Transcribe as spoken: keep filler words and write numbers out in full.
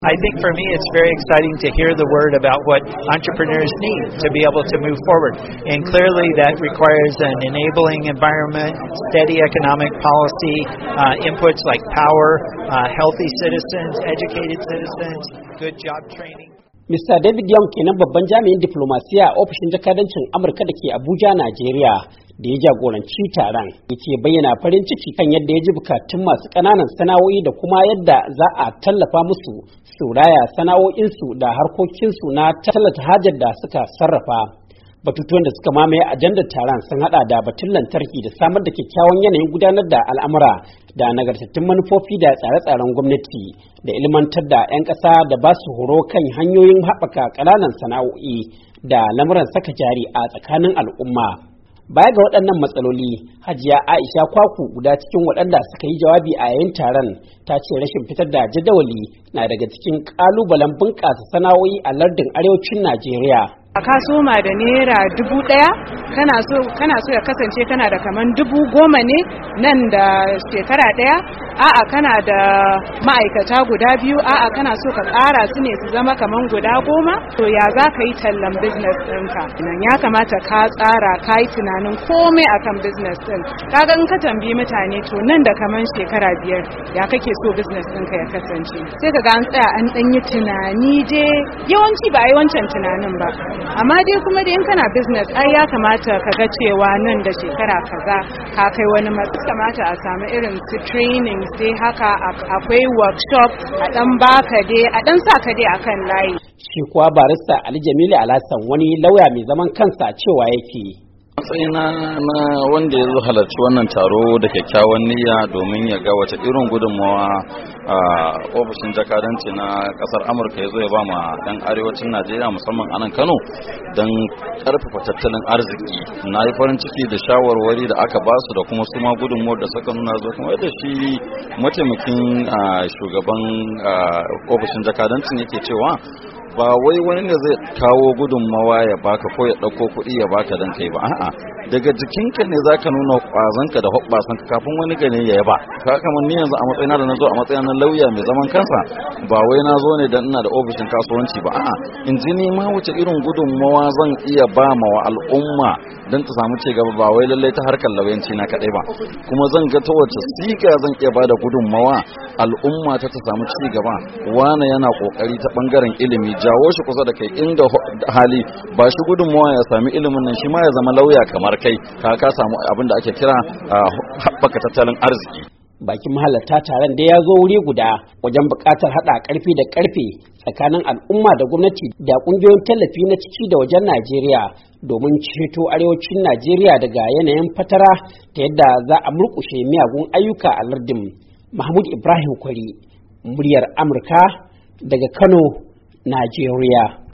I think for me it's very exciting to hear the word about what entrepreneurs need to be able to move forward. And clearly that requires an enabling environment, steady economic policy, uh, inputs like power, uh, healthy citizens, educated citizens, good job training. Mister David Young kenan babban jami'in diplomasiya a ofishin jakadancin Amurka da ke Abuja, Najeriya, da ya jagoranci taron. Yake bayyana farin ciki kan yadda ya ji bukatun masu ƙananan sana'o'i da kuma yadda za a tallafa musu su raya sana'o'insu da harkokinsu na tallata hajar da suka sarrafa. Batutuwan da suka mamaye ajandar taron sun hada da batun lantarki da samar da kyakkyawan yanayin gudanar da al'amura da nagartattun manufofi da tsare-tsaren gwamnati da ilmantar da 'yan ƙasa da ba su horo kan hanyoyin haɓaka ƙananan sana'o'i da lamuran saka jari a tsakanin al'umma. Baya ga waɗannan matsaloli, Hajiya Aisha Kwaku, guda cikin waɗanda suka yi jawabi a yayin taron, ta ce rashin fitar da jadawali na daga cikin ƙalubalen bunƙasa sana'o'i a lardin arewacin Najeriya. Ka soma da naira dubu ɗaya kana so kana so ya kasance kana da kaman dubu goma ne nan da shekara ɗaya, a'a kana da ma'aikata guda biyu, a'a kana so ka ƙara su ne su zama kaman guda goma, to ya za ka yi tallan business ɗinka. Nan ya kamata ka tsara ka yi tunanin komai akan business ɗin. Kaga in ka tambayi mutane to nan da kaman shekara biyar ya kake so business ɗinka ya kasance, sai ka ga an tsaya an ɗan yi tunani dai, yawanci ba a yi wancan tunanin ba. Amma dai kuma da in kana business ai ya kamata ka ga cewa nan da shekara kaza ka kai wani matsayi. Kamata a samu irin su training sai haka akwai workshop a dan baka dai a dan sa ka dai akan layi. Shi kuwa barista Ali Jamilu Alhassan, wani lauya mai zaman kansa, cewa yake matsayina na wanda ya zo halarci wannan taro da kyakkyawan niyya domin ya ga wace irin gudunmawa a ofishin jakadanci na kasar Amurka ya zo ya ba ma ɗan arewacin Najeriya musamman a nan Kano don karfafa tattalin arziki. Na yi farin ciki da shawarwari da aka ba su da kuma su ma gudunmawar da suka nuna zo, kuma yadda shi mataimakin shugaban ofishin jakadancin yake cewa ba wai wani ne zai kawo gudunmawa ya baka ko ya ɗauko kuɗi ya baka dan kai ba, a'a daga jikinka ne zaka nuna kwazanka da hoɓɓasanka kafin wani gane ya yaba. Ka kamar ni yanzu a matsayina da nazo a matsayin na lauya mai zaman kansa, ba wai na zo ne dan ina da ofishin kasuwanci ba, a'a in ji ni ma wace irin gudunmawa zan iya ba ma wa al'umma dan ta samu cigaba, ba wai lallai ta harkar lauyanci na kaɗai ba, kuma zan ga ta wace siga zan iya ba da gudunmawa al'umma ta ta samu cigaba. Wane yana kokari ta bangaren ilimi, jawo shi kusa da kai inda hali ba shi gudunmawa ya sami ilimin nan, shi ma ya zama lauya kamar kai, ka ka samu abin da ake kira haɓaka tattalin arziki. Bakin mahalarta taron da ya zo wuri guda wajen buƙatar haɗa ƙarfi da ƙarfe tsakanin al'umma da gwamnati da ƙungiyoyin tallafi na ciki da wajen Najeriya domin ceto arewacin Najeriya daga yanayin fatara ta yadda za a murƙushe miyagun ayyuka a lardin. Mahmud Ibrahim Kwari, muryar Amurka daga Kano, Najeriya.